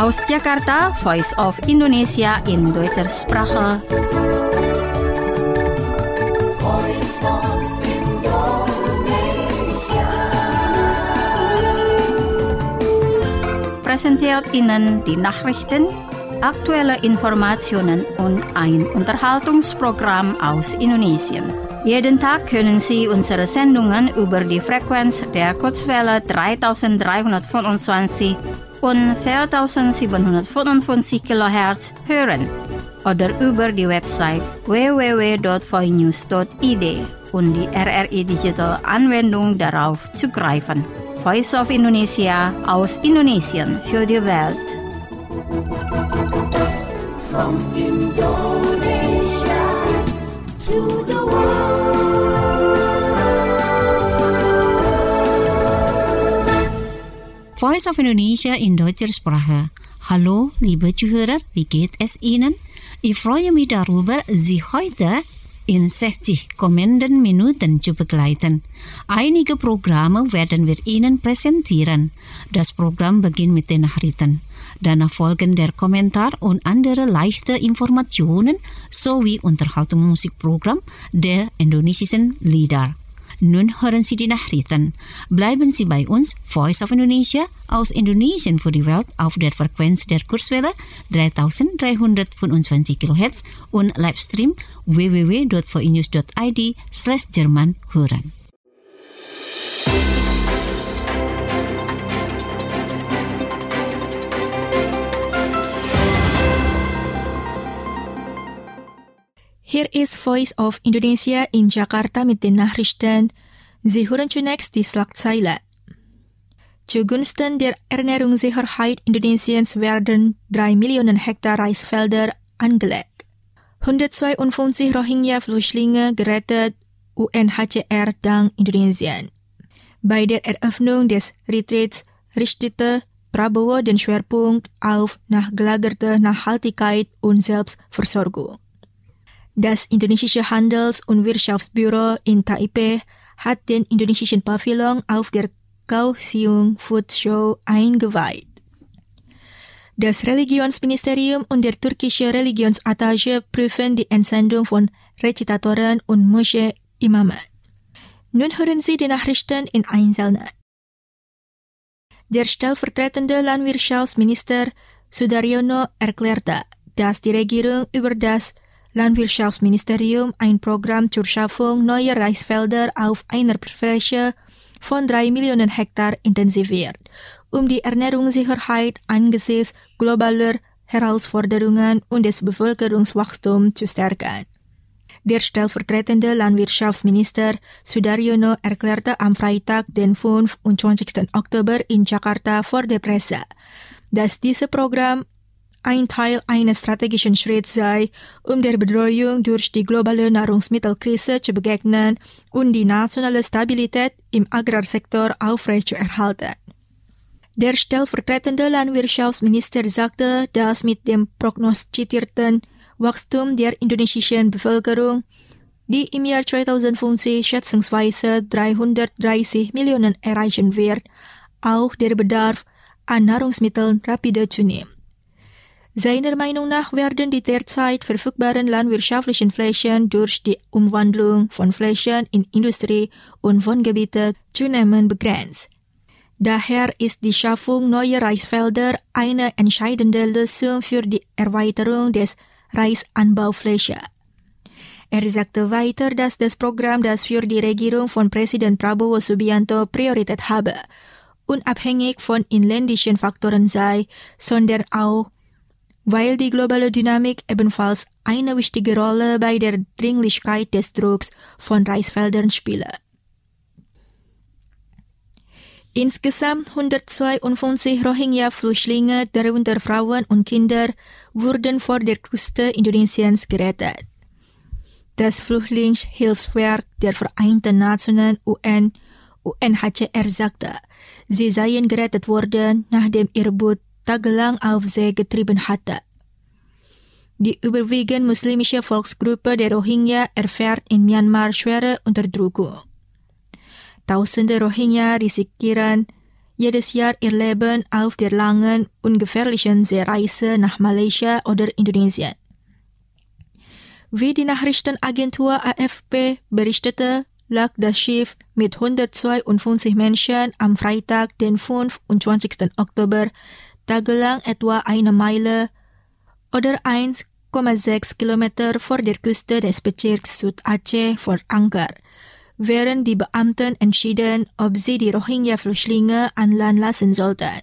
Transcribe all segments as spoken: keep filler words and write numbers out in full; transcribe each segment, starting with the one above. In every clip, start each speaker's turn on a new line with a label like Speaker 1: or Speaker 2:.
Speaker 1: Aus Jakarta, Voice of Indonesia in Deutscher Sprache. Präsentiert Ihnen die Nachrichten, aktuelle Informationen und ein Unterhaltungsprogramm aus Indonesien. Jeden Tag können Sie unsere Sendungen über die Frequenz der Kurzwelle dreitausenddreihundertfünfundzwanzig und viertausendsiebenhundertfünfundfünfzig Kilohertz hören oder über die Website w w w punkt voinews punkt i d und die R R I Digital Anwendung darauf zugreifen. Voice of Indonesia aus Indonesien für die Welt.
Speaker 2: From Indonesia to the world.
Speaker 3: Voice of Indonesia in deutscher Sprache. Hallo, liebe Zuhörer, wie geht es Ihnen? Ich freue mich darüber, Sie heute in sechzig kommenden Minuten zu begleiten. Einige Programme werden wir Ihnen präsentieren. Das Programm beginnt mit den Nachrichten. Danach folgen der Kommentar und andere leichte Informationen sowie Unterhaltungsmusikprogramm der indonesischen Lieder. Nun hören Sie die Nachrichten. Bleiben Sie bei uns, Voice of Indonesia, aus Indonesien für die Welt auf der Frequenz der Kurzwelle dreitausenddreihundertfünfundzwanzig Kilohertz und Livestream w w w punkt voinews punkt i d slash Jerman hören.
Speaker 4: Hier ist Voice of Indonesia in Jakarta mit den Nachrichten. Sie hören zunächst die Schlagzeile. Zugunsten der Ernährungssicherheit Indonesiens werden drei Millionen Hektar Reisfelder angelegt. hundertzweiundfünfzig Rohingya-Flüchtlinge gerettet, U N H C R dank Indonesien. Bei der Eröffnung des Retreats richtete Prabowo den Schwerpunkt auf nachgelagerte Nachhaltigkeit und Selbstversorgung. Das indonesische Handels- und Wirtschaftsbüro in Taipei hat den indonesischen Pavillon auf der Kaohsiung Food Show eingeweiht. Das Religionsministerium und der türkische Religionsattaché prüfen die Entsendung von Rezitatoren und Moschee-Imamen. Nun hören Sie die Nachrichten in Einzelnen. Der stellvertretende Landwirtschaftsminister Sudaryono erklärte, dass die Regierung über das Landwirtschaftsministerium ein Programm zur Schaffung neuer Reisfelder auf einer Fläche von drei Millionen Hektar intensiviert, um die Ernährungssicherheit angesichts globaler Herausforderungen und des Bevölkerungswachstums zu stärken. Der stellvertretende Landwirtschaftsminister Sudaryono erklärte am Freitag, den fünfundzwanzigsten Oktober in Jakarta vor der Presse, dass dieses Programm ein Teil eines strategischen Schritts sei, um der Bedrohung durch die globale Nahrungsmittelkrise zu begegnen und die nationale Stabilität im Agrarsektor aufrechtzuerhalten. Der stellvertretende Landwirtschaftsminister sagte, dass mit dem prognostizierten Wachstum der indonesischen Bevölkerung, die im Jahr zweitausendfünfzig schätzungsweise dreihundertdreißig Millionen erreichen wird, auch der Bedarf an Nahrungsmitteln rapide zunimmt. Seiner Meinung nach werden die derzeit verfügbaren landwirtschaftlichen Flächen durch die Umwandlung von Flächen in Industrie- und Wohngebiete zunehmend begrenzt. Daher ist die Schaffung neuer Reisfelder eine entscheidende Lösung für die Erweiterung des Reisanbaufläche. Er sagte weiter, dass das Programm, das für die Regierung von Präsident Prabowo Subianto Priorität habe, unabhängig von inländischen Faktoren sei, sondern auch weil die globale Dynamik ebenfalls eine wichtige Rolle bei der Dringlichkeit des Drucks von Reisfeldern spiele. Insgesamt hundertzweiundfünfzig Rohingya-Flüchtlinge, darunter Frauen und Kinder, wurden vor der Küste Indonesiens gerettet. Das Flüchtlingshilfswerk der Vereinten Nationen U N, U N H C R sagte, sie seien gerettet worden, nachdem ihr Boot tagelang auf See getrieben hatte. Die überwiegend muslimische Volksgruppe der Rohingya erfährt in Myanmar schwere Unterdrückung. Tausende Rohingya riskieren jedes Jahr erleben auf der langen, ungefährlichen Seereise nach Malaysia oder Indonesien. Wie die Nachrichtenagentur A F P berichtete, lag das Schiff mit hundertzweiundfünfzig Menschen am Freitag, den fünfundzwanzigsten Oktober, tagelang etwa eine Meile oder eins Komma sechs Kilometer vor der Küste des Bezirks Südaceh vor Anker, während die Beamten entschieden, ob sie die Rohingya-Flüchtlinge an Land lassen sollten.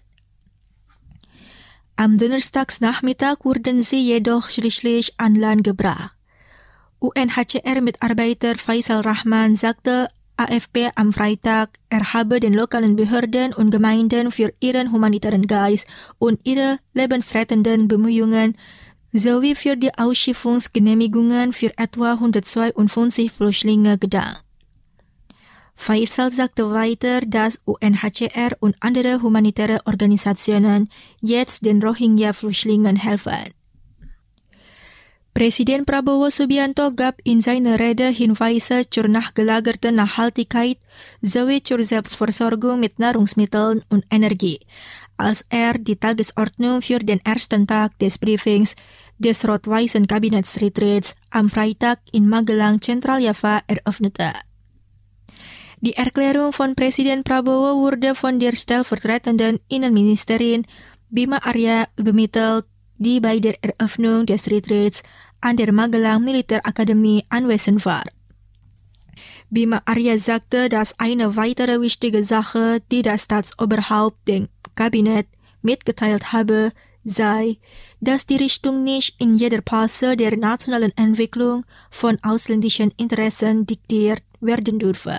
Speaker 4: Am Donnerstagnachmittag wurden sie jedoch schließlich an Land gebracht. U N H C R-Mitarbeiter Faisal Rahman sagte A F P am Freitag, er habe den lokalen Behörden und Gemeinden für ihren humanitären Geist und ihre lebensrettenden Bemühungen sowie für die Ausschiffungsgenehmigungen für etwa hundertzweiundfünfzig Flüchtlinge gedankt. Faisal sagte weiter, dass U N H C R und andere humanitäre Organisationen jetzt den Rohingya-Flüchtlingen helfen. Presiden Prabowo Subianto gab in seiner Rede Hinweise zur nachgelagerten Nachhaltigkeit sowie zur Selbstversorgung mit Nahrungsmitteln und Energie, als er die Tagesordnung für den ersten Tag des Briefings des rot-weißen Kabinettsretreats am Freitag in Magelang, Zentraljava, eröffnete. Die Erklärung von Presiden Prabowo wurde von der stellvertretenden Innenministerin Bima Arya übermittelt, die bei der Eröffnung des Retreats an der Magelang Militärakademie anwesend war. Bima Arya sagte, dass eine weitere wichtige Sache, die das Staatsoberhaupt dem Kabinett mitgeteilt habe, sei, dass die Richtung nicht in jeder Phase der nationalen Entwicklung von ausländischen Interessen diktiert werden dürfe.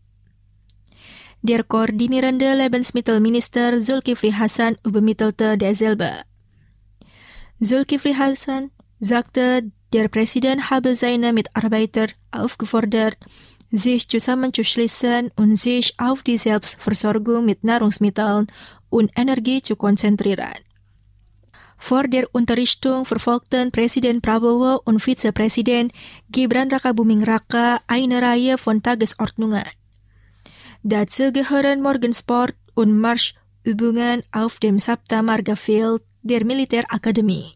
Speaker 4: Der koordinierende Lebensmittelminister Zulkifli Hasan übermittelte derselbe. Zulkifli Hasan sagte, der Präsident habe seine Mitarbeiter aufgefordert, sich zusammenzuschließen und sich auf die Selbstversorgung mit Nahrungsmitteln und Energie zu konzentrieren. Vor der Unterrichtung verfolgten Präsident Prabowo und Vizepräsident Gibran Rakabuming Raka eine Reihe von Tagesordnungen. Dazu gehören Morgensport und Marschübungen auf dem Sabta Marga Field der Militärakademie.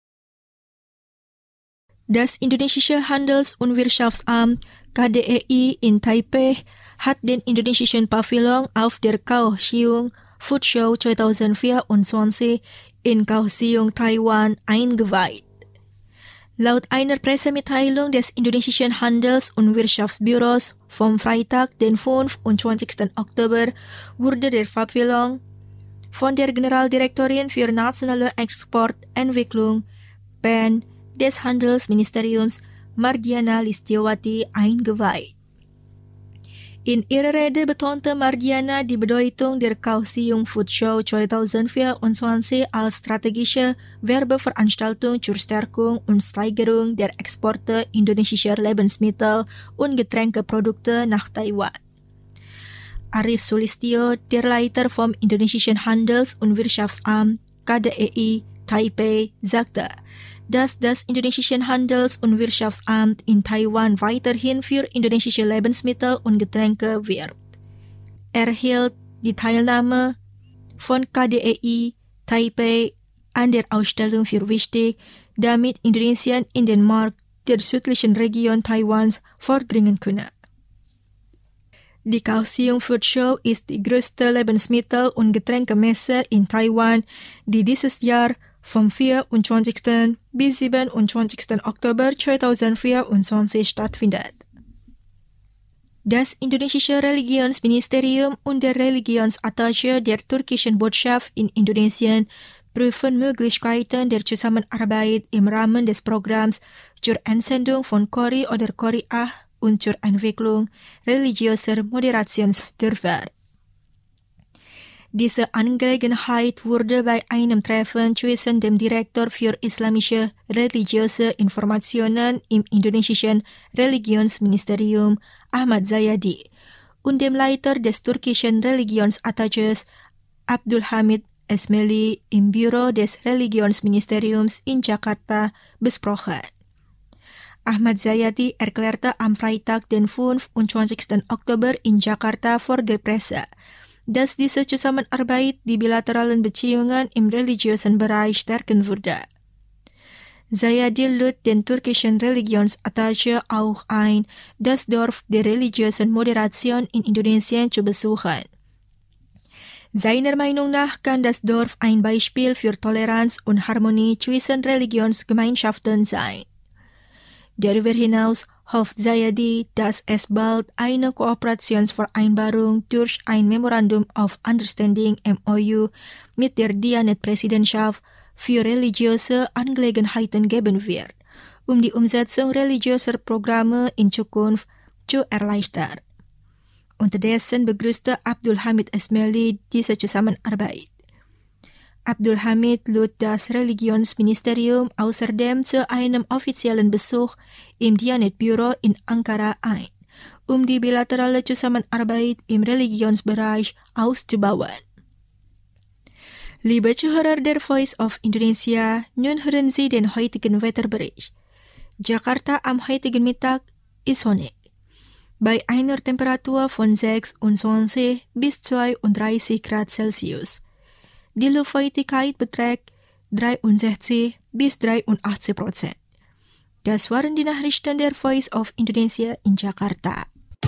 Speaker 4: Das indonesische Handels- und Wirtschaftsamt K D E I in Taipei hat den indonesischen Pavillon auf der Kaohsiung Food Show zwanzig vierundzwanzig in Kaohsiung, Taiwan eingeweiht. Laut einer Pressemitteilung des indonesischen Handels- und Wirtschaftsbüros vom Freitag, den fünfundzwanzigsten Oktober, wurde der Pavillon von der Generaldirektorin für nationale Exportentwicklung P E N des Handelsministeriums Mardiana Listiawati eingeweiht. In ihrer Rede betonte Mardiana die Bedeutung der Kaohsiung Food Show zwanzig vierundzwanzig als strategische Werbeveranstaltung zur Stärkung und Steigerung der Exporte indonesischer Lebensmittel und Getränkeprodukte nach Taiwan. Arif Sulistyo, der Leiter vom indonesischen Handels- und Wirtschaftsamt K D E I Taipei, sagte, dass das indonesische Handels- und Wirtschaftsamt in Taiwan weiterhin für indonesische Lebensmittel und Getränke wirbt. Er hielt die Teilnahme von K D E I Taipei an der Ausstellung für wichtig, damit Indonesien in den Markt der südlichen Region Taiwans vordringen könne. Die Kaohsiung Food Show ist die größte Lebensmittel- und Getränkemesse in Taiwan, die dieses Jahr vom vierundzwanzigsten bis siebenundzwanzigsten Oktober zwanzig vierundzwanzig stattfindet. Das indonesische Religionsministerium und der Religionsattaché der türkischen Botschaft in Indonesien prüfen Möglichkeiten der Zusammenarbeit im Rahmen des Programms zur Entsendung von Qori oder Qori'ah und zur Entwicklung religiöser Moderationsdörfer. Diese Angelegenheit wurde bei einem Treffen zwischen dem Direktor für islamische religiöse Informationen im indonesischen Religionsministerium Ahmad Zayadi und dem Leiter des türkischen Religionsattachés Abdul Hamid Esmeli im Büro des Religionsministeriums in Jakarta besprochen. Ahmad Zayadi erklärte am Freitag, den fünfundzwanzigsten Oktober in Jakarta vor der Presse, dass diese Zusammenarbeit die bilateralen Beziehungen im religiösen Bereich stärken würde. Zayadi lud den türkischen Religionsattaché auch ein, das Dorf der religiösen Moderation in Indonesien zu besuchen. Seiner Meinung nach kann das Dorf ein Beispiel für Toleranz und Harmonie zwischen Religionsgemeinschaften sein. Darüber hinaus hofft Zayadi, dass es bald eine Kooperationsvereinbarung durch ein Memorandum of Understanding M O U mit der Diyanet-Präsidentschaft für religiöse Angelegenheiten geben wird, um die Umsetzung religiöser Programme in Zukunft zu erleichtern. Unterdessen begrüßte Abdul Hamid Esmaili diese Zusammenarbeit. Abdul Hamid lud das Religionsministerium außerdem zu einem offiziellen Besuch im Diyanet-Büro in Ankara ein, um die bilaterale Zusammenarbeit im Religionsbereich auszubauen. Liebe Zuhörer der Voice of Indonesia, nun hören Sie den heutigen Wetterbericht. Jakarta am heutigen Mittag ist sonnig. Bei einer Temperatur von sechsundzwanzig bis zweiunddreißig Grad Celsius. Die Luftfeuchtigkeit beträgt dreiundsechzig bis dreiundachtzig Prozent. Das waren die Nachrichten der Voice of Indonesia in Jakarta.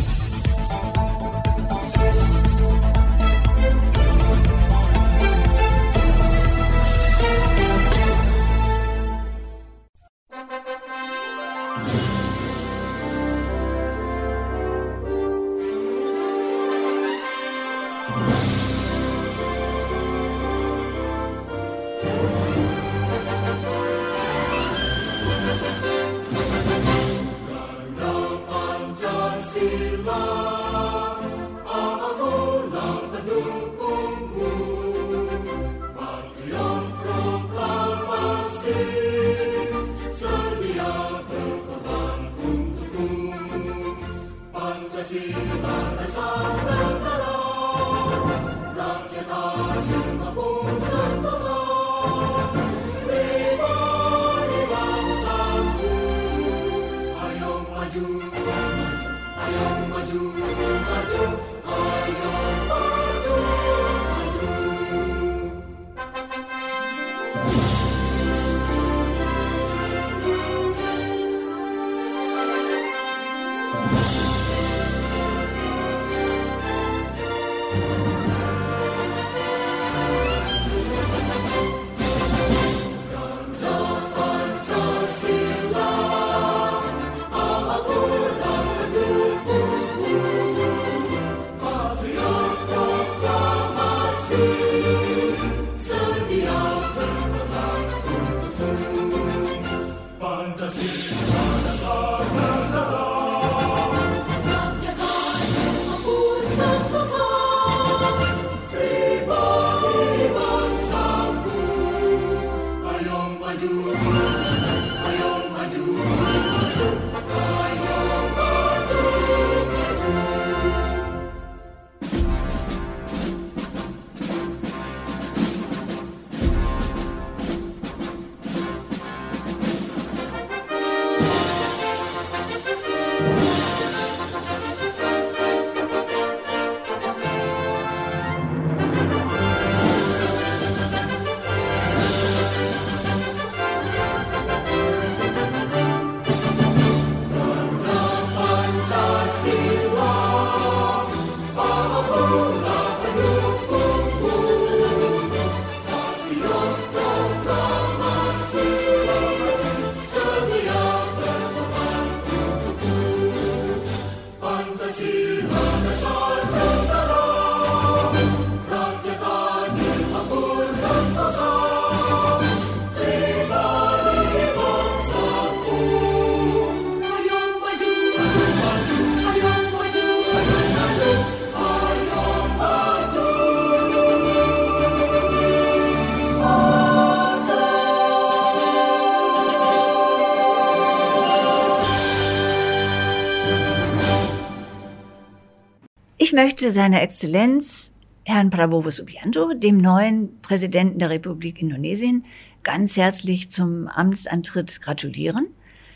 Speaker 5: Ich möchte seiner Exzellenz, Herrn Prabowo Subianto, dem neuen Präsidenten der Republik Indonesien, ganz herzlich zum Amtsantritt gratulieren.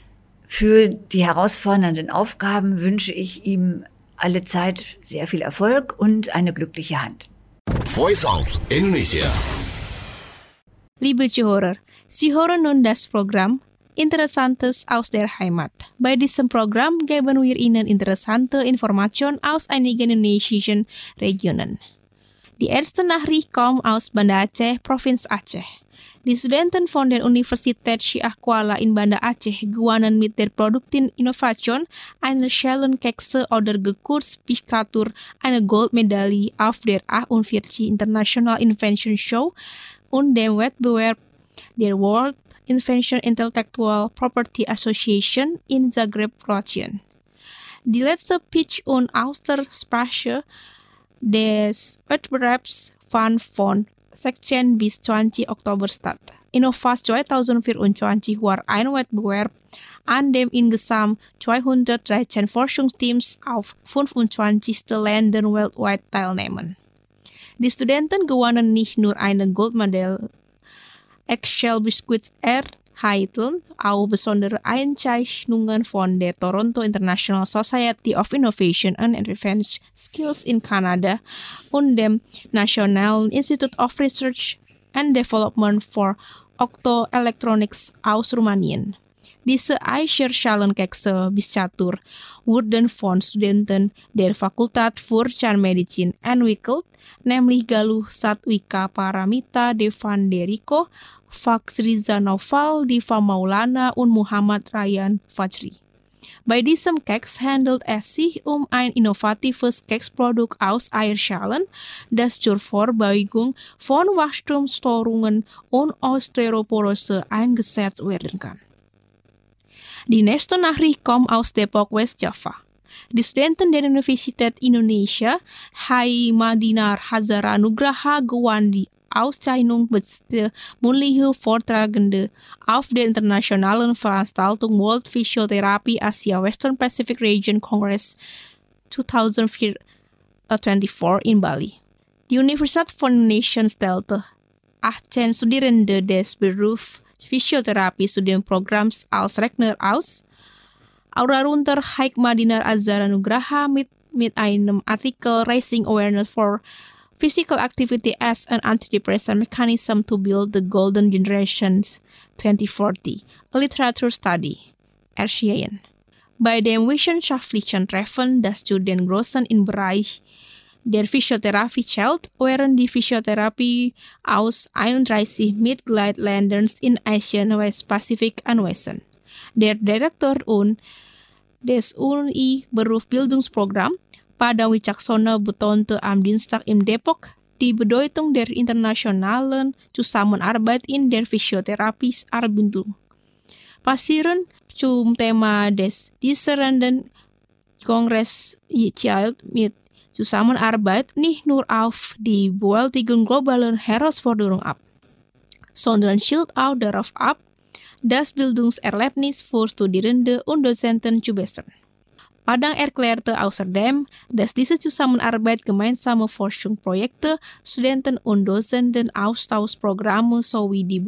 Speaker 5: Für die herausfordernden Aufgaben wünsche ich ihm allezeit sehr viel Erfolg und eine glückliche Hand.
Speaker 6: Voice of Indonesia.
Speaker 7: Liebe Zuhörer, Sie hören nun das Programm Interessantes aus der Heimat. Bei diesem Programm geben wir Ihnen interessante Informationen aus einigen indonesischen Regionen. Die erste Nachricht kommt aus Banda Aceh, Provinz Aceh. Die Studenten von der Universität Syiah Kuala in Banda Aceh gewannen mit der Produktinnovation eine Schellenkekse oder gekürzt Piskatur eine Goldmedaille auf der achtundvierzig International Invention Show und dem Wettbewerb der World Invention Intellectual Property Association in Zagreb, Kroatien. Die letzte Pitch- und Austersprache des Wettbewerbs fand von sechzehnten bis zwanzigsten Oktober statt. Innovas zwanzig vierundzwanzig war ein Wettbewerb, an dem insgesamt zweihundertdreizehn Forschungsteams auf fünfundzwanzig Ländern weltweit teilnehmen. Die Studenten gewannen nicht nur eine Goldmedaille, Eggshell-Biscuits erhalten auch besondere Einzeichnungen von der Toronto International Society of Innovation and Advanced Skills in Kanada und dem National Institute of Research and Development for Optoelectronics aus Rumänien. Diese Eicher-Schellenkekse Biscatur wurden von Studenten der Fakultät für Zahnmedizin entwickelt, nämlich Galuh Satwika Paramita Devanderico, Faksriza Noval, Diva Maulana und Muhammad Ryan Fajri. Bei diesem Keks handelt es sich um ein innovatives Keksprodukt aus Eierschalen, das zur Vorbeugung von Wachstumsstörungen und Osteoporose eingesetzt werden kann. Die nächste Nachricht kommt aus Depok, West-Java. Die Studenten der Universität Indonesia, Hai Madinar Hazara Nugraha, gewann die Auszeichnung beste mündliche Vortragende auf der internationalen Veranstaltung World Physiotherapy Asia Western Pacific Region Congress zwanzig vierundzwanzig in Bali. Die Universität von Indonesia stellte achtzehn Studierende des Berufs Physiotherapie-Studienprogramms als Redner aus. Darunter Haik Madinar Azhara Nugraha mit, mit einem Artikel Raising Awareness for Physical Activity as an Antidepressant Mechanism to Build the Golden Generations twenty forty, a Literature Study, erschienen. Bei dem wissenschaftlichen Treffen des Studiengroßen im Bereich der Physiotherapie zählt, während die Physiotherapie aus einunddreißig Mitgliedsländern in Asien, Westpazifik anwesend. Der Direktor und des U N I Berufsbildungsprogramm Pada Wicaksono betonte am Dienstag in Depok die Bedeutung der internationalen Zusammenarbeit in der Physiotherapie-Anbindung. Passierend zum Thema des diesjährigen Kongress zielt mit Zusammenarbeit nicht nur auf die Bewältigung globaler Herausforderungen ab, sondern zielt auch darauf ab, das Bildungserlebnis für Studierende und Dozenten zu bessern. Padang erklärte außerdem, dass diese Zusammenarbeit gemeinsame Forschungsprojekte, Studenten- und Dozentenaustauschprogramme sowie die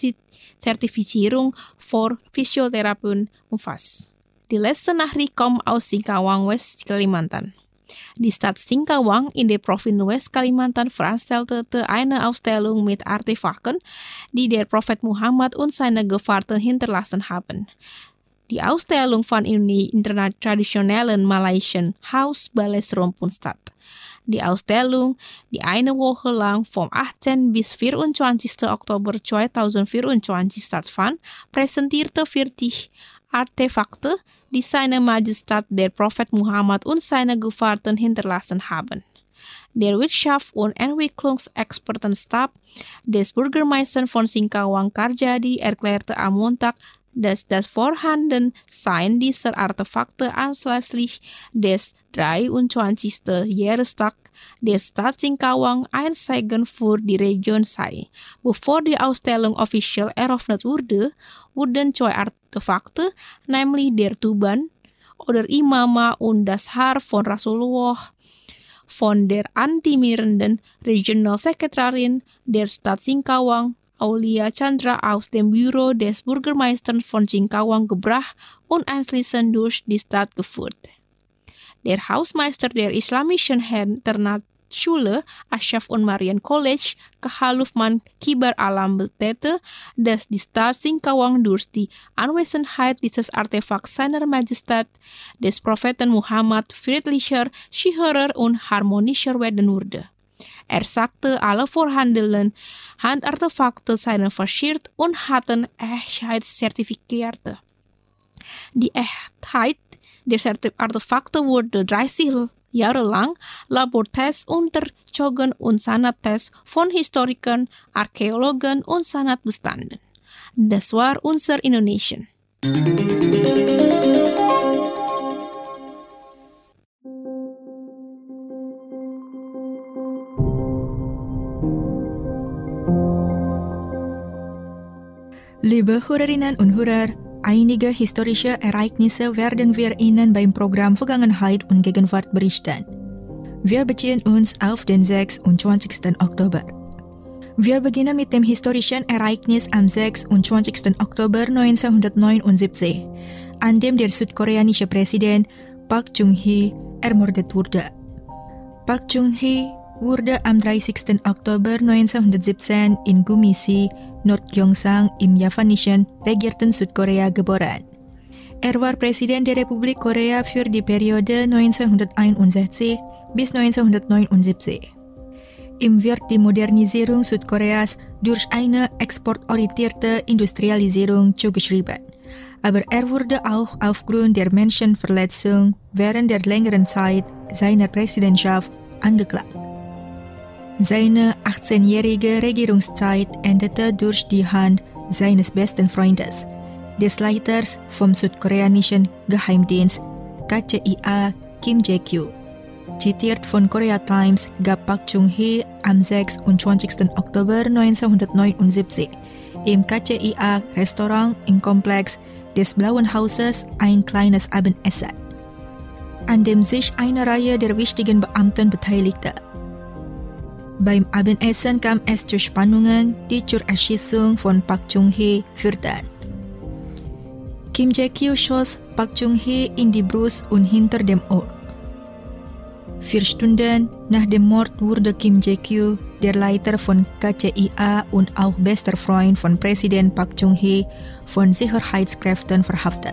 Speaker 7: Berufszertifizierung für Physiotherapeuten umfasst. Die letzte Nachricht kommt aus Singkawang, West Kalimantan. Die Stadt Singkawang in der Provinz West Kalimantan veranstaltete eine Ausstellung mit Artefakten, die der Prophet Muhammad und seine Gefährten hinterlassen haben. Die Ausstellung fand in der traditionellen Malaysian Haus Bales Rompun statt. Die Ausstellung, die eine Woche lang vom achtzehnten bis vierundzwanzigsten Oktober zweitausendvierundzwanzig stattfand, präsentierte vierzig Artefakte, die seine Majestät der Prophet Muhammad und seine Gefährten hinterlassen haben. Der Wirtschafts- und Entwicklungsexpertenstab des Bürgermeisters von Singkawang Karjadi erklärte am Montag, dass das Vorhandensein dieser Artefakte anlässlich des dreiundzwanzigsten Jahrestag der Stadt Singkawang ein Segen für die Region sei. Bevor die Ausstellung offiziell eröffnet wurde, wurden zwei Artefakte, nämlich der Tuban oder Imamah und das Haar von Rasulullah, von der antimierenden Regionalsekretärin der Stadt Singkawang, Aulia Chandra, aus dem Büro des Bürgermeisters von Singkawang gebracht und anschließend durch die Stadt geführt. Der Hausmeister der islamischen Schule, Ashraf und Marian College, Gehalufman Kibar Alam Betete, das die Staatsinkwang durch die Anwesenheit dieses Artefakts seiner Majestät, des Propheten Muhammad friedlicher, sicherer und harmonischer werden würde. Er sagte, alle vorhandenen Handartefakte seien versichert und hatten Echtheitszertifikate. Die Echtheit der Artefakte wurde dreißig Jahre lang Labortests unterzogen und Sanattests von Historikern, Archäologen und Sanat bestanden. Das war unser Indonesien.
Speaker 4: Liebe Hörerinnen und Hörer, einige historische Ereignisse werden wir Ihnen beim Programm Vergangenheit und Gegenwart berichten. Wir beziehen uns auf den sechsundzwanzigsten Oktober. Wir beginnen mit dem historischen Ereignis am sechsundzwanzigsten Oktober neunzehnhundertneunundsiebzig, an dem der südkoreanische Präsident Park Chung-hee ermordet wurde. Park Chung-hee wurde am dreißigsten Oktober neunzehnhundertsiebzehn in Gumisi, Nordgyeongsang im javanischen regierten Südkorea geboren. Er war Präsident der Republik Korea für die Periode neunzehnhunderteinundsechzig bis neunzehnhundertneunundsiebzig. Ihm wird die Modernisierung Südkoreas durch eine exportorientierte Industrialisierung zugeschrieben. Aber er wurde auch aufgrund der Menschenverletzung während der längeren Zeit seiner Präsidentschaft angeklagt. Seine achtzehnjährige Regierungszeit endete durch die Hand seines besten Freundes, des Leiters vom südkoreanischen Geheimdienst K C I A Kim Jae-kyu. Zitiert von Korea Times gab Park Chung-hee am sechsundzwanzigsten Oktober neunzehnhundertneunundsiebzig im K C I A Restaurant im Komplex des Blauen Hauses ein kleines Abendessen, an dem sich eine Reihe der wichtigen Beamten beteiligte. Beim Abendessen kam es zu Spannungen, die zur Erschießung von Park Chung-hee führten. Kim Jae-kyu schoss Park Chung-hee in die Brust und hinter dem Ohr. Vier Stunden nach dem Mord wurde Kim Jae-kyu, der Leiter von K C I A und auch bester Freund von Präsident Park Chung-hee, von Sicherheitskräften verhaftet.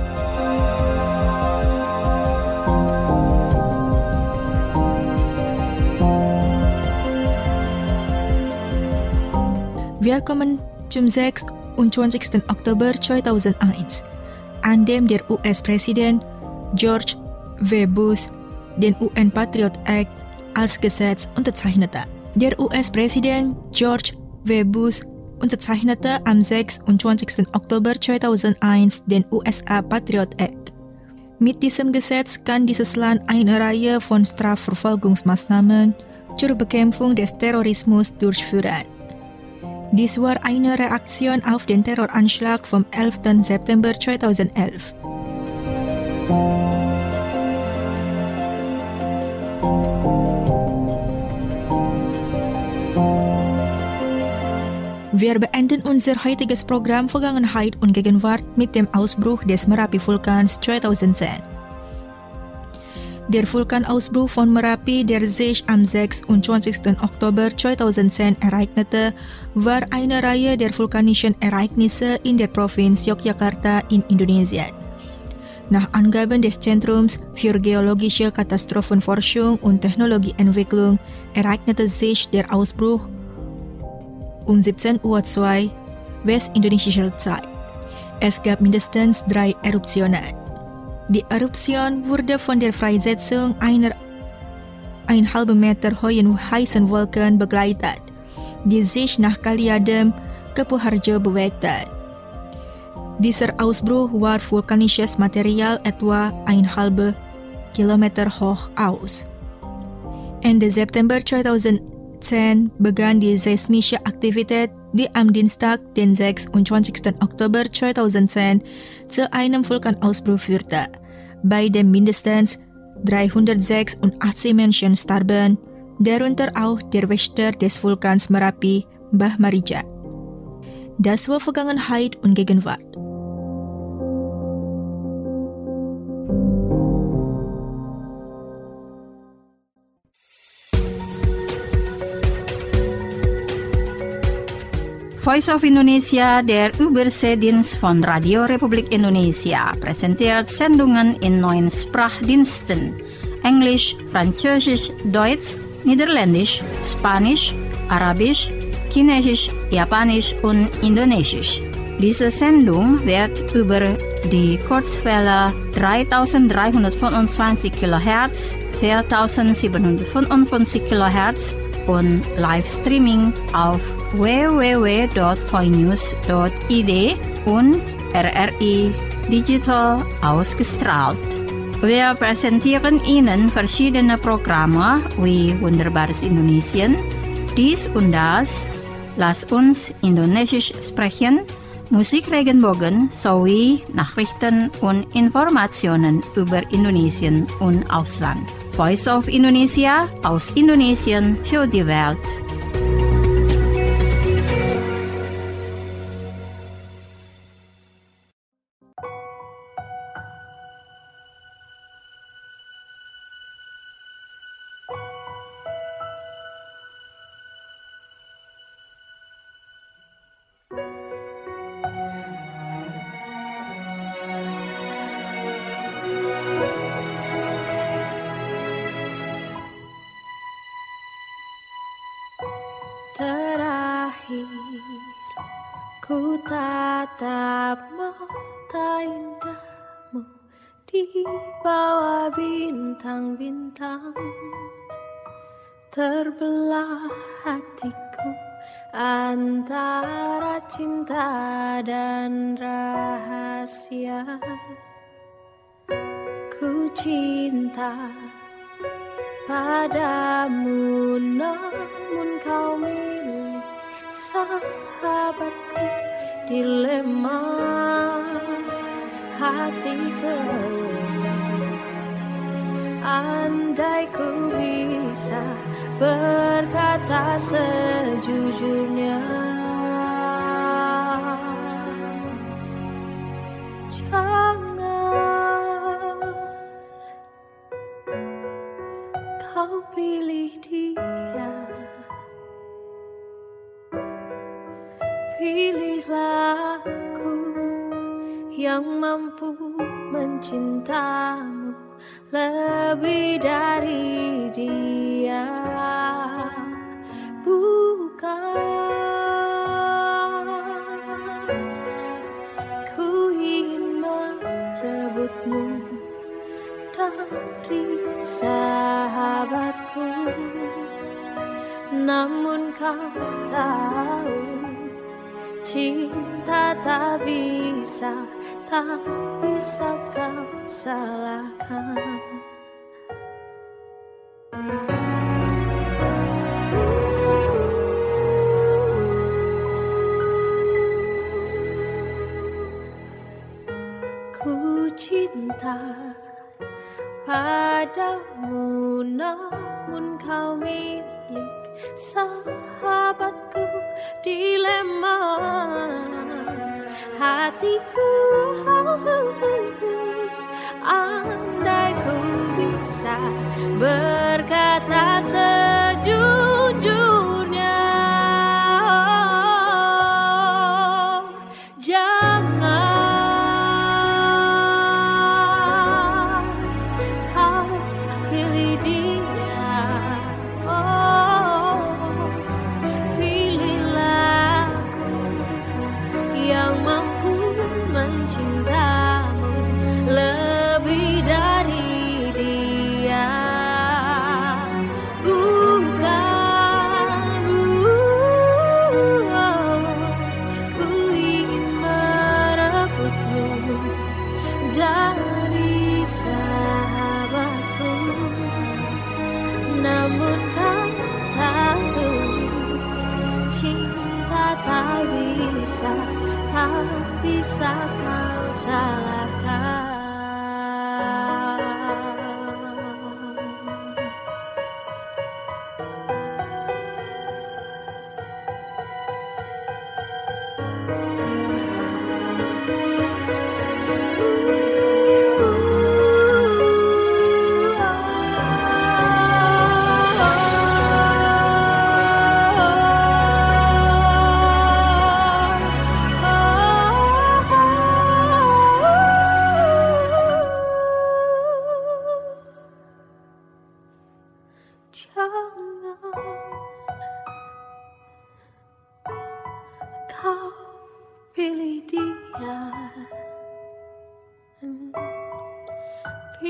Speaker 4: Wir kommen zum sechsundzwanzigsten Oktober zweitausendeins, an dem der U S-Präsident George W. Bush den U N Patriot Act als Gesetz unterzeichnete. Der U S-Präsident George W. Bush unterzeichnete am sechsundzwanzigsten Oktober zweitausendeins den U S A Patriot Act. Mit diesem Gesetz kann dieses Land eine Reihe von Strafverfolgungsmaßnahmen zur Bekämpfung des Terrorismus durchführen. Dies war eine Reaktion auf den Terroranschlag vom elften September zweitausendelf. Wir beenden unser heutiges Programm Vergangenheit und Gegenwart mit dem Ausbruch des Merapi-Vulkans zweitausendzehn. Der Vulkanausbruch von Merapi, der sich am sechsundzwanzigsten Oktober zweitausendzehn ereignete, war eine Reihe der vulkanischen Ereignisse in der Provinz Yogyakarta in Indonesien. Nach Angaben des Zentrums für geologische Katastrophenforschung und Technologieentwicklung ereignete sich der Ausbruch um siebzehn Uhr zwei westindonesischer Zeit. Es gab mindestens drei Eruptionen. Die Eruption wurde von der Freisetzung einer ein halben Meter hohen heißen Wolken begleitet, die sich nach Kaliadem ke Puharjo bewegte. Dieser Ausbruch war vulkanisches Material etwa ein halber Kilometer hoch aus. Ende September zweitausendzehn begann die seismische Aktivität, die am Dienstag, den sechsundzwanzigsten Oktober zweitausendzehn, zu einem Vulkanausbruch führte, bei dem mindestens dreihundertsechsundachtzig Menschen starben, darunter auch der Wächter des Vulkans Merapi, Mbah Marija. Das war Vergangenheit und Gegenwart.
Speaker 1: Voice of Indonesia, der Überseedienst von Radio Republik Indonesia, präsentiert Sendungen in neun Sprachdiensten: Englisch, Französisch, Deutsch, Niederländisch, Spanisch, Arabisch, Chinesisch, Japanisch und Indonesisch. Diese Sendung wird über die Kurzwelle dreitausenddreihundertfünfundzwanzig Kilohertz, viertausendsiebenhundertfünfundfünfzig Kilohertz und Livestreaming auf w w w punkt voinews punkt i d und R R I Digital ausgestrahlt. Wir präsentieren Ihnen verschiedene Programme wie Wunderbares Indonesien, dies und das, Lass uns Indonesisch sprechen, Musik Regenbogen sowie Nachrichten und Informationen über Indonesien und Ausland. Voice of Indonesia aus Indonesien für die Welt.
Speaker 6: Terakhir ku tatap mata indahmu di bawah bintang-bintang, terbelah hatiku antara cinta dan rahasia. Ku cinta padamu, namun kau milik sahabatku, dilema hatiku. Andai ku bisa berkata sejujurnya, jangan kau pilih dia, pilihlah aku yang mampu mencintamu lebih dari dia. Bukan ku ingin merebutmu dari sahabatku, namun kau tahu cinta tak bisa, tak bisa kau salahkan. Ku cinta padamu, namun kau milik sahabatku, dilema hatiku. Andai ku bisa berkata sejujurnya, jangan kau pilih dia, oh, pilihlah aku yang mampu mencintamu lebih dari dia.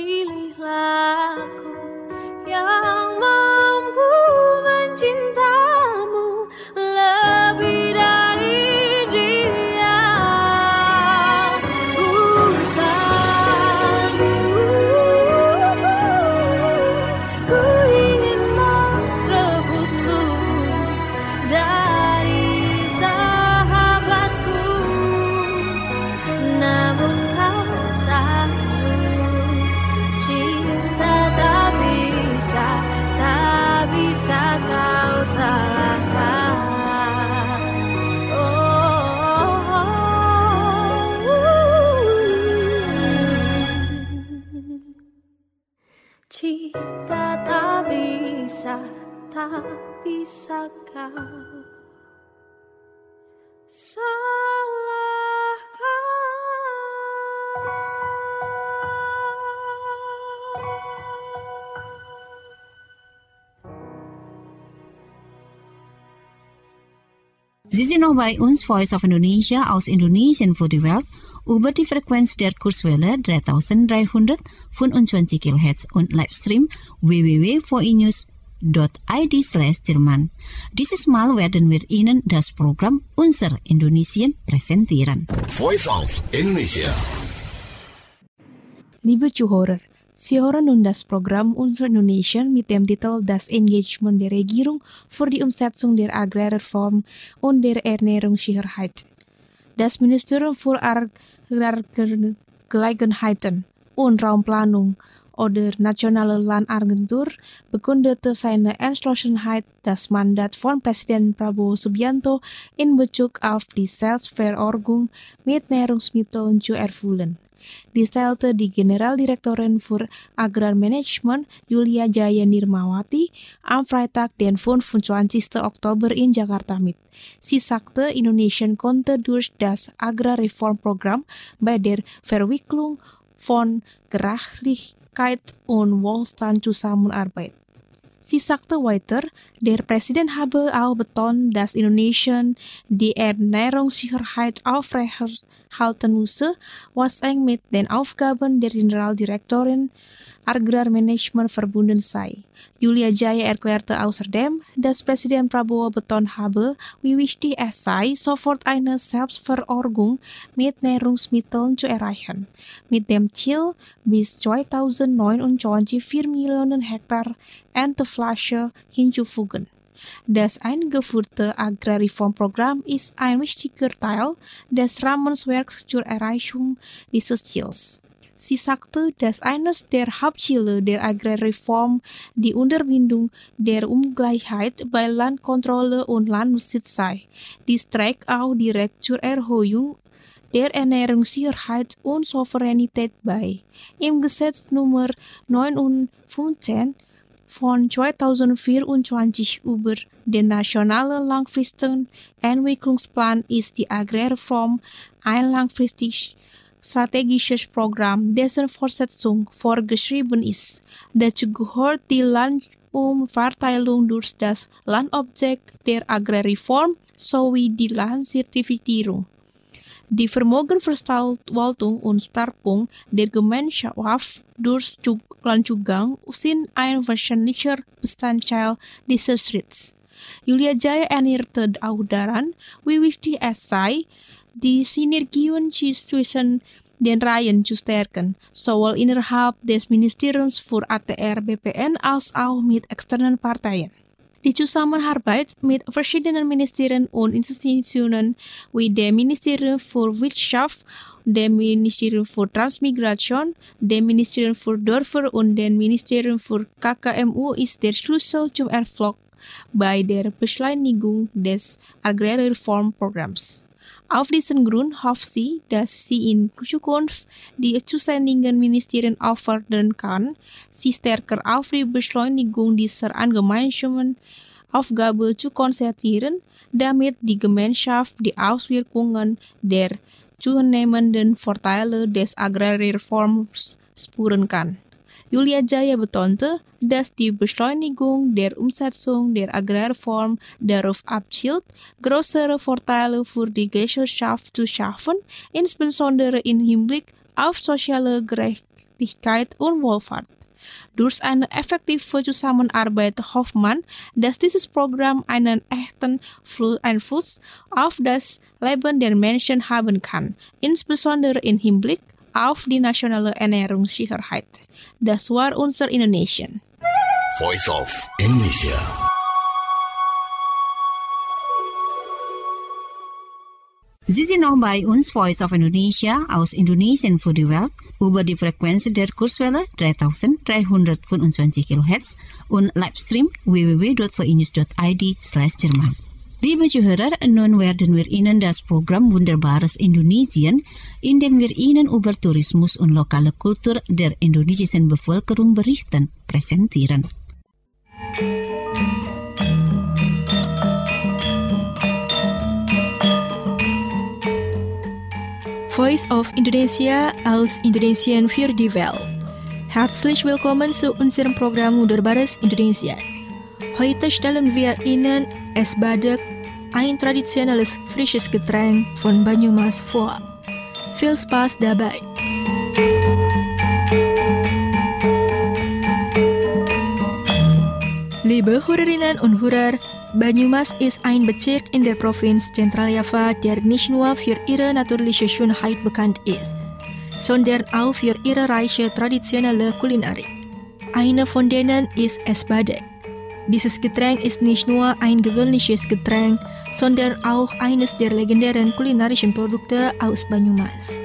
Speaker 6: pilihlah aku yang mampu mencintamu lebih dari dia. Bukan ku ingin merebutmu dari sahabatku, namun kau tahu cinta tak bisa, tak bisa kau salahkan. Oh, cinta tak bisa, tak bisa kau
Speaker 3: Sie sind noch bei uns, Voice of Indonesia aus Indonesien für die Welt, über die Frequenz der Kurzwelle dreitausenddreihundertfünfundzwanzig Kilohertz und Livestream w w w punkt voinews punkt i d slash Jerman. Dieses Mal werden wir Ihnen das Programm Unser Indonesien präsentieren.
Speaker 8: Voice of Indonesia.
Speaker 7: Liebe Zuhörer, Sie hören nun das Programm Unser Indonesien mit dem Titel Das Engagement der Regierung für die Umsetzung der Agrarreform und der Ernährungssicherheit. Das Ministerium für Agrargelegenheiten und Raumplanung oder Nationale Landagentur bekundete seine Entschlossenheit, das Mandat von Präsident Prabowo Subianto in Bezug auf die Selbstversorgung mit Nahrungsmitteln zu erfüllen. Dies teilte die Generaldirektorin für Agrarmanagement Yulia Jaya Nirmawati am Freitag, den fünfundzwanzigsten Oktober in Jakarta mit. Sie sagte, Indonesien konnte durch das Agrarreformprogramm bei der Verwicklung von Gerechtigkeit und Wohlstand zusammenarbeiten. Sie sagte weiter, der Präsident habe auch betont, dass Indonesien die Ernährungssicherheit aufrechterhalten müsse, was eng mit den Aufgaben der Generaldirektorin Agrarmanagement verbunden sei. Yulia Jaya erklärte außerdem, dass Präsident Prabowo betont habe, wie wichtig es sei, sofort eine Selbstversorgung mit Nahrungsmitteln zu erreichen, mit dem Ziel, bis zweitausendneunundzwanzig vier Millionen Hektar Erntefläche hinzufügen. Das eingeführte Agrarreformprogramm ist ein wichtiger Teil des Rahmenwerks zur Erreichung dieses Ziels. Sie sagte, dass eines der Hauptziele der Agrarreform die Unterbindung der Ungleichheit bei Landkontrolle und Landbesitz sei. Dies trägt auch direkt zur Erhöhung der Ernährungssicherheit und Souveränität bei. Im Gesetz Nummer neunundfünfzig von zweitausendvierundzwanzig über den Nationalen Langfristigen Entwicklungsplan ist die Agrarreform ein langfristig strategisches Programm, dessen Fortsetzung vorgeschrieben ist. Dazu gehört die Landumverteilung durch das Landobjekt der Agrarreform sowie die Landzertifizierung. Die Vermögenverwaltung und Stärkung der Gemeinschaft durch Landzugang sind ein wesentlicher Bestandteil dieses Schritts. Yulia Jaya erinnerte auch daran, wie wichtig es sei, die Synergien zwischen den Reihen zu stärken, sowohl innerhalb des Ministeriums für A T R B P N als auch mit externen Parteien. Die Zusammenarbeit mit verschiedenen Ministerien und Institutionen wie dem Ministerium für Wirtschaft, dem Ministerium für Transmigration, dem Ministerium für Dörfer und dem Ministerium für K K M U ist der Schlüssel zum Erfolg bei der Beschleunigung des Agrarreformprogramms. Auf diesen Grund hofft sie, dass sie in Zukunft die zuständigen Ministerien auffordern kann, sich stärker auf die Beschleunigung dieser gemeinsamen Aufgabe zu konzentrieren, damit die Gemeinschaft die Auswirkungen der zunehmenden Vorteile des Agrarreforms spüren kann. Yulia Jaya betonte, dass die Beschleunigung der Umsetzung der Agrarreform darauf abzielt, größere Vorteile für die Gesellschaft zu schaffen, insbesondere im Hinblick auf soziale Gerechtigkeit und Wohlfahrt. Durch eine effektive Zusammenarbeit hofft man, dass dieses Programm einen echten Einfluss auf das Leben der Menschen haben kann, insbesondere im Hinblick auf die nationale Ernährungssicherheit. Das war unser Indonesian.
Speaker 8: Voice of Indonesia.
Speaker 3: Sie sind noch bei uns, Voice of Indonesia, aus Indonesien für die Welt, über die Frequenz der Kurzwelle dreitausenddreihundertfünfundzwanzig Kilohertz und Livestream w w w punkt v i news punkt i d slash Jerman. Liebe Zuhörer, nun werden wir Ihnen das Programm Wunderbares Indonesien, in dem wir Ihnen über Tourismus und lokale Kultur der indonesischen Bevölkerung berichten, präsentieren.
Speaker 4: Voice of Indonesia aus Indonesien für die Welt. Herzlich willkommen zu unserem Programm Wunderbares Indonesien. Heute stellen wir Ihnen es Badek, ein traditionelles frisches Getränk von Banyumas vor. Viel Spaß dabei! Liebe Hörerinnen und Hörer, Banyumas ist ein Bezirk in der Provinz Zentraljava, der nicht nur für ihre natürliche Schönheit bekannt ist, sondern auch für ihre reiche traditionelle Kulinarik. Eine von denen ist es Badek. Dieses Getränk ist nicht nur ein gewöhnliches Getränk, sondern auch eines der legendären kulinarischen Produkte aus Banyumas.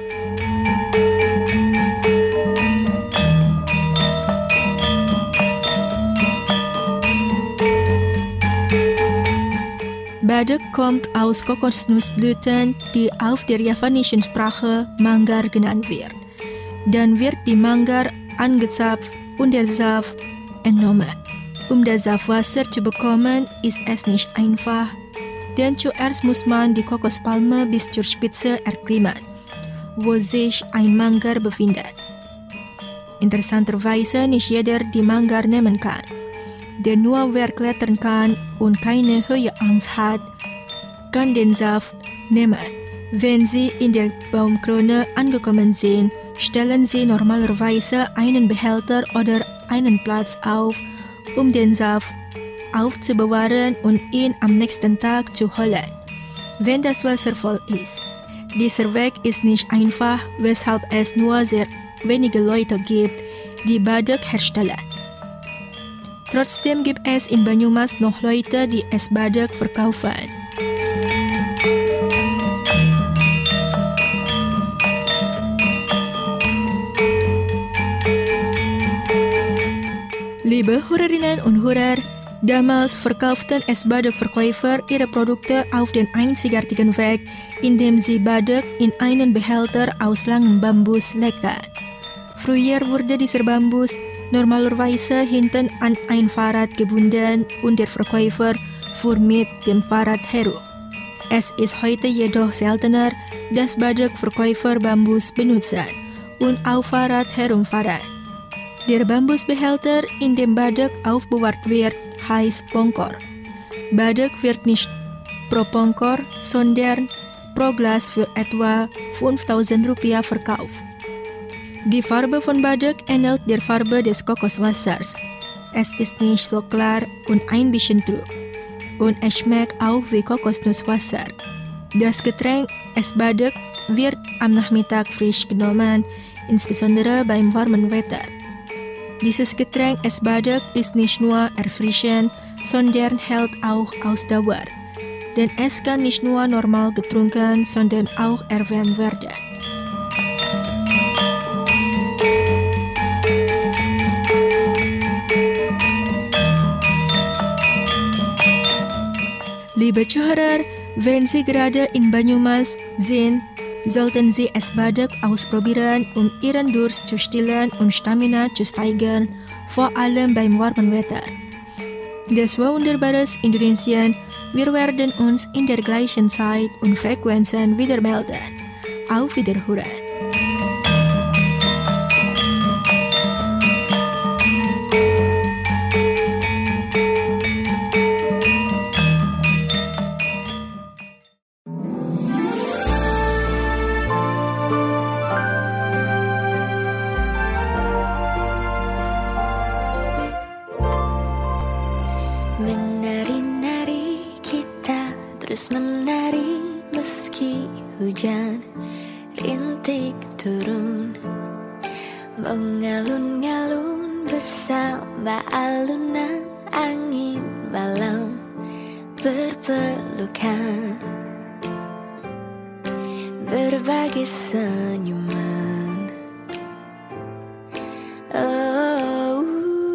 Speaker 4: Badek kommt aus Kokosnussblüten, die auf der javanischen Sprache Manggar genannt wird. Dann wird die Manggar angezapft und der Saft entnommen. Um das Saftwasser zu bekommen, ist es nicht einfach, denn zuerst muss man die Kokospalme bis zur Spitze erklimmen, wo sich ein Manggar befindet. Interessanterweise nicht jeder die Manggar nehmen kann. Denn nur wer klettern kann und keine Höheangst hat, kann den Saft nehmen. Wenn Sie in der Baumkrone angekommen sind, stellen Sie normalerweise einen Behälter oder einen Platz auf, um den Saft aufzubewahren und ihn am nächsten Tag zu holen, wenn das Wasser voll ist. Dieser Weg ist nicht einfach, weshalb es nur sehr wenige Leute gibt, die Badek herstellen. Trotzdem gibt es in Banyumas noch Leute, die es Badek verkaufen. Liebe Hörerinnen und Hörer, damals verkauften es Badek-Verkäufer ihre Produkte auf den einzigartigen Weg, indem sie Badek in einen Behälter aus langem Bambus legten. Früher wurde dieser Bambus normalerweise hinten an ein Fahrrad gebunden und der Verkäufer fuhr mit dem Fahrrad herum. Es ist heute jedoch seltener, dass Badek-Verkäufer Bambus benutzen und auf Fahrrad herumfahren. Der Bambusbehälter, in dem Badek aufbewahrt wird, heißt Pongkor. Badek wird nicht pro Pongkor, sondern pro Glas für etwa fünftausend Rupiah verkauft. Die Farbe von Badek ähnelt der Farbe des Kokoswassers. Es ist nicht so klar und ein bisschen trüb. Und es schmeckt auch wie Kokosnusswasser. Das Getränk es Badek wird am Nachmittag frisch genommen, insbesondere beim warmen Wetter. Dieses Getränk es Badek ist nicht nur erfrischend, sondern hält auch Ausdauer. Denn es kann nicht nur normal getrunken, sondern auch erwärmt werden. Liebe Zuhörer, wenn Sie gerade in Banyumas sind, sollten Sie es Badek ausprobieren, um Ihren Durst zu stillen und Stamina zu steigern, vor allem beim warmen Wetter. Das war Wunderbares Indonesien. Wir werden uns in der gleichen Zeit und Frequenzen wieder melden. Auf Wiederhören!
Speaker 9: terus menari meski hujan rintik turun, mengalun-ngalun bersama alunan angin malam berpelukan, berbagi senyuman. Oh,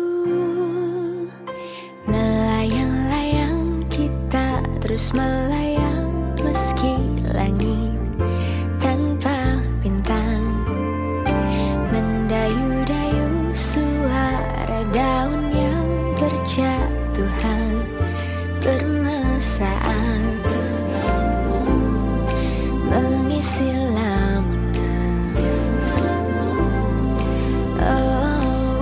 Speaker 9: melayang-layang kita terus melayang meski langit tanpa bintang, mendayu-dayu suara daun yang berjatuhan bermesraan, mengisi lamunan. Oh,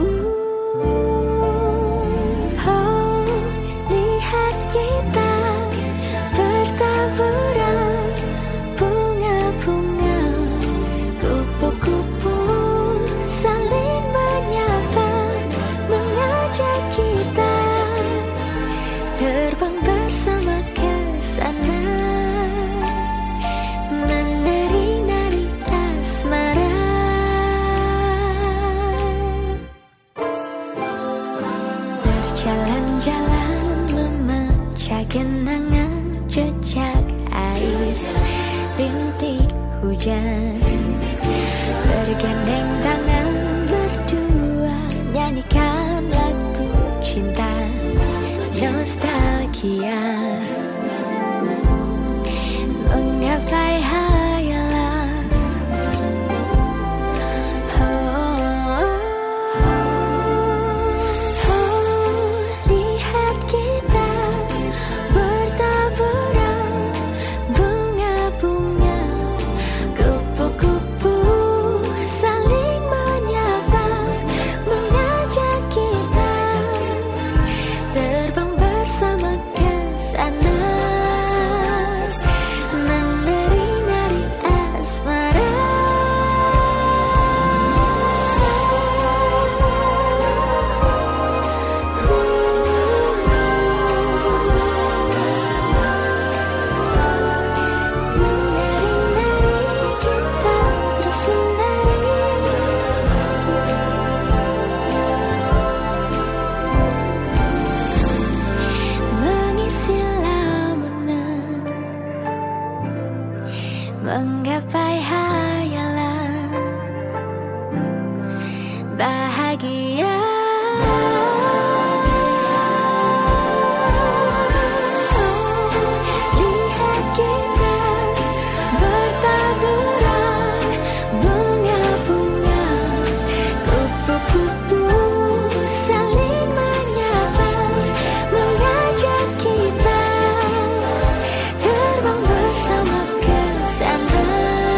Speaker 9: oh, lihat kita bertaburan bunga-bunga, kupu-kupu saling menyapa, mengajak kita terbang bersama ke sana, menari-nari asmara. Berjalan-jalan memecah genangan jejak air rintik hujan, bergandeng tangan berdua nyanyikan lagu cinta nostalgia, menggapai hayalan. Oh, oh, lihat kita bertaburan bunga-bunga, kupu-kupu saling menyapa, mengajak kita terbang bersama ke sana, menari-nari asmara. Menari-nari kita terus menari, mengisi lamunan, menggapai hayalan bahagia. Lihat kita bertaburan bunga-bunga, kupu-kupu saling menyapa, mengajak kita terbang bersama ke sana.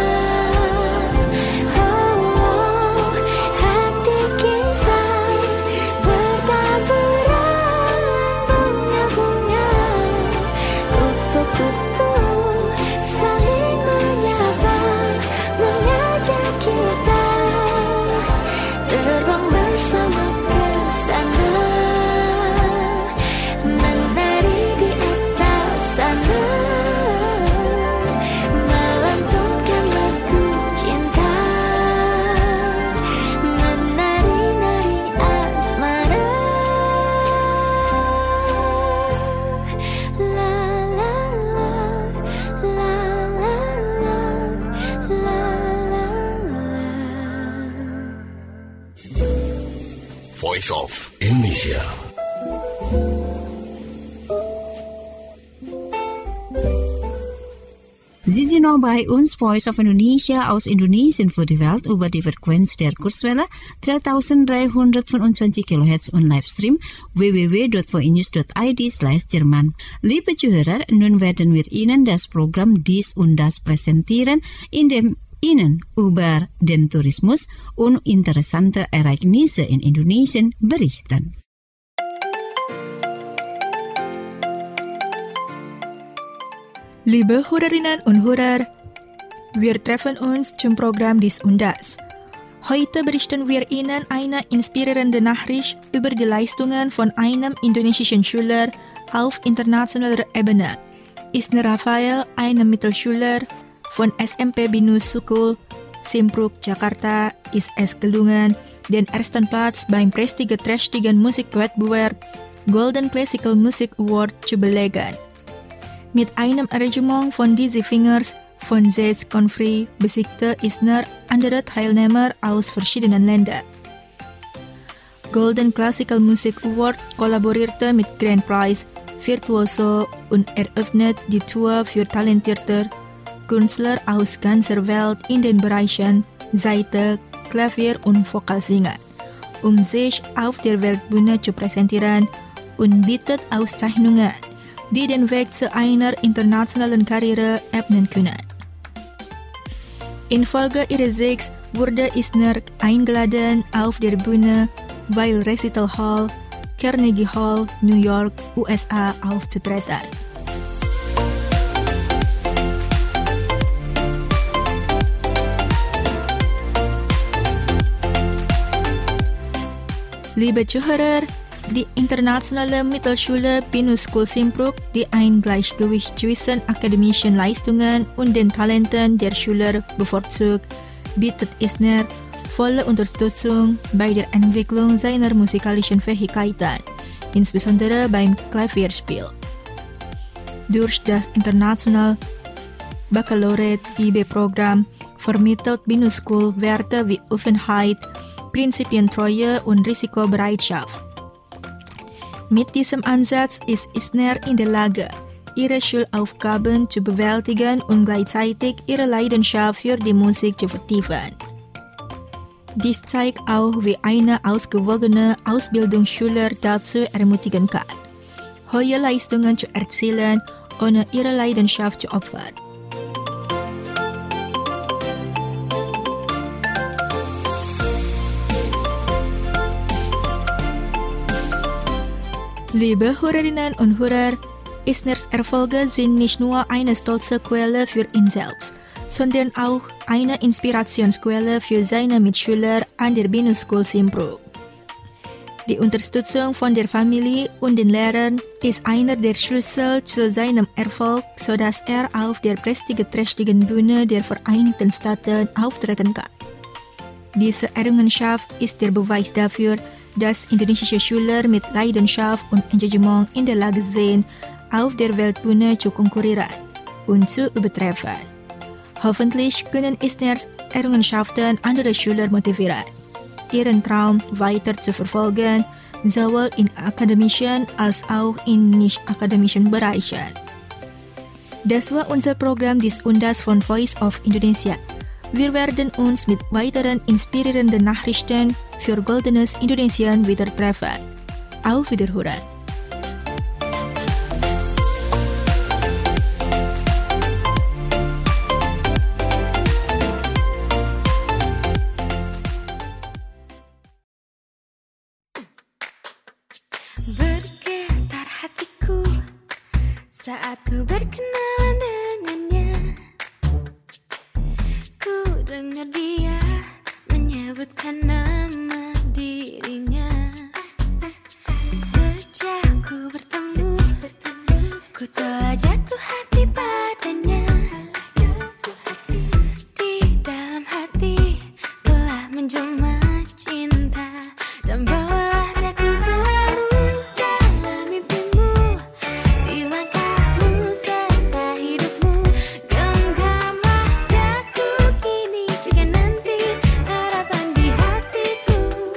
Speaker 9: Oh, hati kita bertaburan bunga-bunga, kupu-kupu saling menyapa, mengajak kita terbang bersama ke sana, menari di atas sana, melantunkan lagu cinta, menari-nari asmara. La la la, la la la, la la la.
Speaker 8: Voice of Indonesia.
Speaker 3: Sie sind noch bei uns, Voice of Indonesia aus Indonesien für die Welt über die Frequenz der Kurzwelle dreitausenddreihundertfünfundzwanzig Kilohertz und Livestream w w w punkt v i news punkt i d slash Jerman. Liebe Zuhörer, nun werden wir Ihnen das Programm Dies und Das präsentieren, in dem Ihnen über den Tourismus und interessante Ereignisse in Indonesien berichten.
Speaker 4: Liebe Hörerinnen und Hörer, wir treffen uns zum Programm Dies und Das. Heute berichten wir Ihnen eine inspirierende Nachricht über die Leistungen von einem indonesischen Schüler auf internationaler Ebene. Isner Rafael eine Mittelschüler von S M P Binus School, Simpruk, Jakarta, ist es gelungen, den ersten Platz beim prestigeträchtigen Musikwettbewerb Golden Classical Music Award zu belegen. Mit einem Arrangement von Dizzy Fingers von Zez Confrey besiegte Isner andere Teilnehmer aus verschiedenen Ländern. Golden Classical Music Award kollaborierte mit Grand Prize Virtuoso und eröffnet die Tour für talentierte Künstler aus ganzer Welt in den Bereichen Saite, Klavier und Vokalsingen, um sich auf der Weltbühne zu präsentieren und bietet Auszeichnungen, die den Weg zu einer internationalen Karriere ebnen können. Infolge ihres Siegs wurde Isner eingeladen, auf der Bühne Weil Recital Hall, Carnegie Hall, New York, U S A aufzutreten. Liebe Zuhörer, die internationale Mittelschule Binus School Simpruk, die ein Gleichgewicht zwischen akademischen Leistungen und den Talenten der Schüler bevorzugt, bietet Isner volle Unterstützung bei der Entwicklung seiner musikalischen Fähigkeiten, insbesondere beim Klavierspiel. Durch das internationale Baccalaureate I B-Programm vermittelt Binus School Werte wie Offenheit, Prinzipientreue und Risikobereitschaft. Mit diesem Ansatz ist Isner in der Lage, ihre Schulaufgaben zu bewältigen und gleichzeitig ihre Leidenschaft für die Musik zu vertiefen. Dies zeigt auch, wie eine ausgewogene Ausbildung Schüler dazu ermutigen kann, hohe Leistungen zu erzielen, ohne ihre Leidenschaft zu opfern. Liebe Hörerinnen und Hörer, Isners Erfolge sind nicht nur eine stolze Quelle für ihn selbst, sondern auch eine Inspirationsquelle für seine Mitschüler an der Binus School Simpruk. Die Unterstützung von der Familie und den Lehrern ist einer der Schlüssel zu seinem Erfolg, sodass er auf der prestigeträchtigen Bühne der Vereinigten Staaten auftreten kann. Diese Errungenschaft ist der Beweis dafür, dass indonesische Schüler mit Leidenschaft und Engagement in der Lage sind, auf der Weltbühne zu konkurrieren und zu übertreffen. Hoffentlich können Isners Errungenschaften andere Schüler motivieren, ihren Traum weiter zu verfolgen, sowohl in akademischen als auch in nicht-akademischen Bereichen. Das war unser Programm Dies und Das von Voice of Indonesia. Wir werden uns mit weiteren inspirierenden Nachrichten für goldenes Indonesien wieder treffen. Auf Wiederhören!
Speaker 9: Bergetar hatiku saat ku berkenalan dengannya. Ku dengar dia menyebutkan nama dirinya. Sejak ku bertemu, ku telah jatuh hati padanya. Di dalam hati telah menjelma cinta, dan bawalah daku selalu dalam mimpimu. Di langkahmu serta hidupmu, genggamlah daku kini jika nanti harapan di hatiku.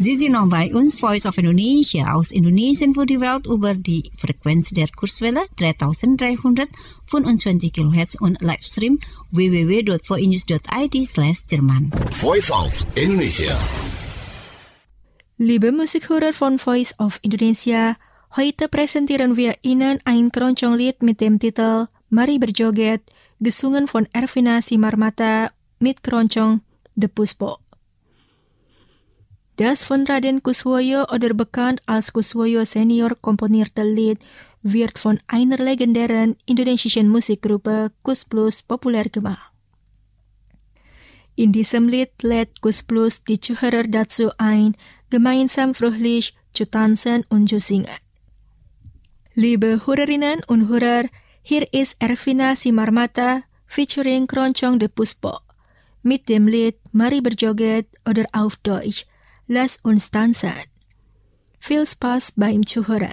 Speaker 3: Sie sind noch bei uns, Voice of Indonesia, aus Indonesien für die Welt über die Frequenz der Kurzwelle dreitausenddreihundertfünfundzwanzig Kilohertz und Livestream w w w dot voinews dot i d slash Jerman.
Speaker 8: Voice of Indonesia.
Speaker 4: Liebe Musikhörer von Voice of Indonesia, heute präsentieren wir Ihnen ein Keroncong-Lied mit dem Titel Mari Berjoget, gesungen von Ervina Simarmata mit Keroncong De Puspo. Das von Raden Kuswoyo oder bekannt als Kuswoyo Senior komponierte Lied wird von einer legendären indonesischen Musikgruppe Kus Plus populär gemacht. In diesem Lied lädt Kus Plus die Zuhörer dazu ein, gemeinsam fröhlich zu tanzen und zu singen. Liebe Hörerinnen und Hörer, hier ist Ervina Simarmata featuring Keroncong De Puspo mit dem Lied Mari Berjoget oder auf Deutsch Lass uns tanzen. Viel Spaß beim Zuhören.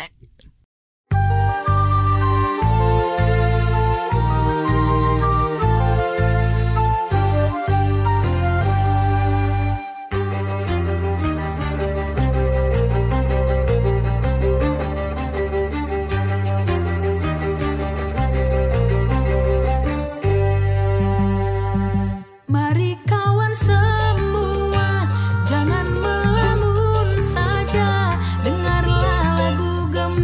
Speaker 9: Mari kawan semua, jangan melamun saja, dengarlah lagu gembira.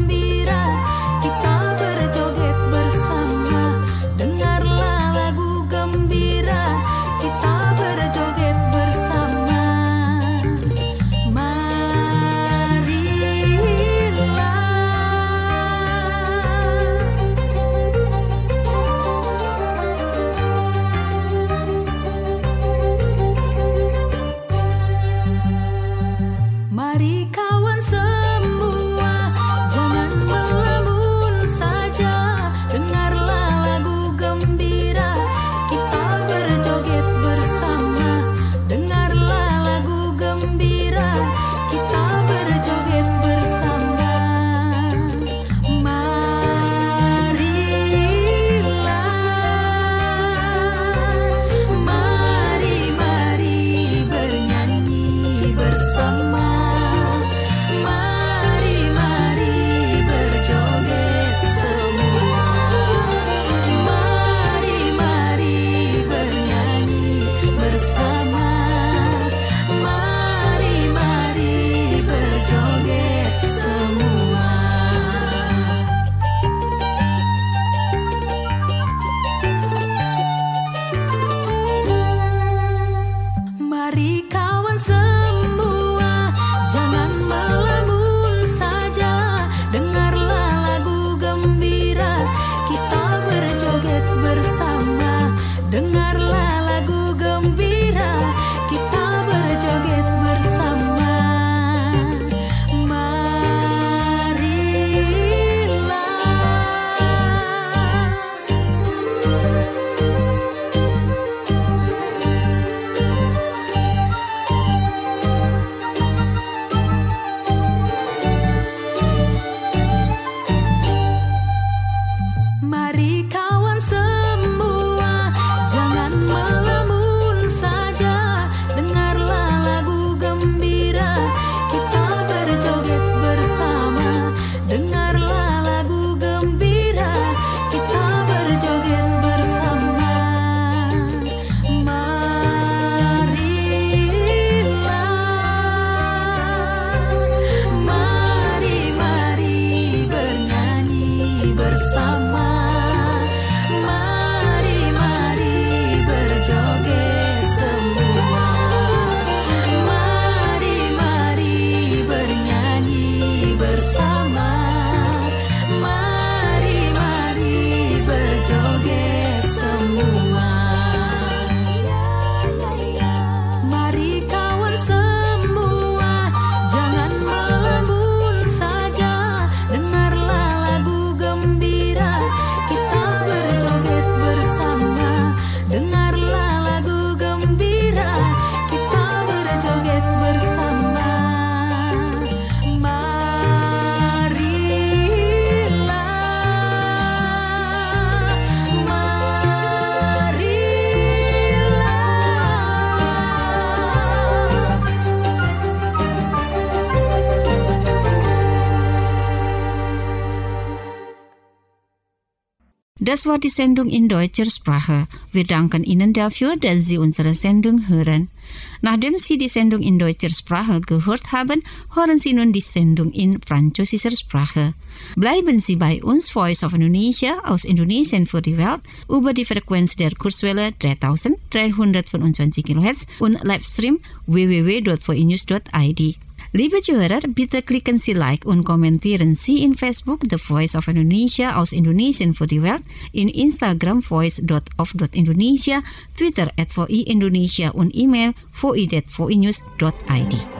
Speaker 3: Das war die Sendung in deutscher Sprache. Wir danken Ihnen dafür, dass Sie unsere Sendung hören. Nachdem Sie die Sendung in deutscher Sprache gehört haben, hören Sie nun die Sendung in französischer Sprache. Bleiben Sie bei uns, Voice of Indonesia aus Indonesien für die Welt, über die Frequenz der Kurzwelle dreitausenddreihundertfünfundzwanzig Kilohertz und Livestream w w w dot voi news dot i d. Liebe Zuhörer, bitte klicken Sie Like und kommentieren Sie in Facebook The Voice of Indonesia aus Indonesien für die Welt, in Instagram voice dot of dot indonesia, Twitter at voi indonesia und E-Mail voi at voi news dot i d.